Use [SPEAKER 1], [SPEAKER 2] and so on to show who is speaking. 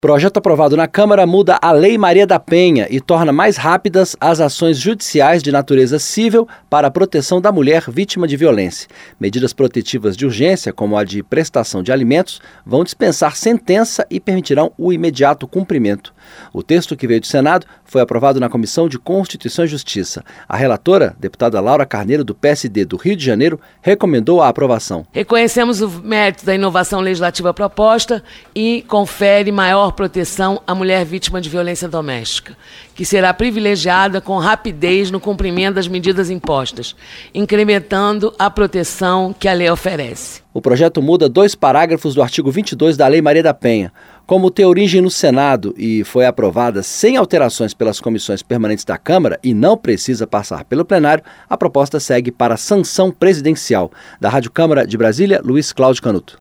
[SPEAKER 1] Projeto aprovado na Câmara muda a Lei Maria da Penha e torna mais rápidas as ações judiciais de natureza civil para a proteção da mulher vítima de violência. Medidas protetivas de urgência, como a de prestação de alimentos, vão dispensar sentença e permitirão o imediato cumprimento. O texto que veio do Senado foi aprovado na Comissão de Constituição e Justiça. A relatora, deputada Laura Carneiro, do PSD do Rio de Janeiro, recomendou a aprovação.
[SPEAKER 2] Reconhecemos o mérito da inovação legislativa proposta e confere maior proteção à mulher vítima de violência doméstica, que será privilegiada com rapidez no cumprimento das medidas impostas, incrementando a proteção que a lei oferece.
[SPEAKER 1] O projeto muda 2 parágrafos do artigo 22 da Lei Maria da Penha. Como tem origem no Senado e foi aprovada sem alterações pelas comissões permanentes da Câmara e não precisa passar pelo plenário, a proposta segue para a sanção presidencial. Da Rádio Câmara de Brasília, Luiz Cláudio Canuto.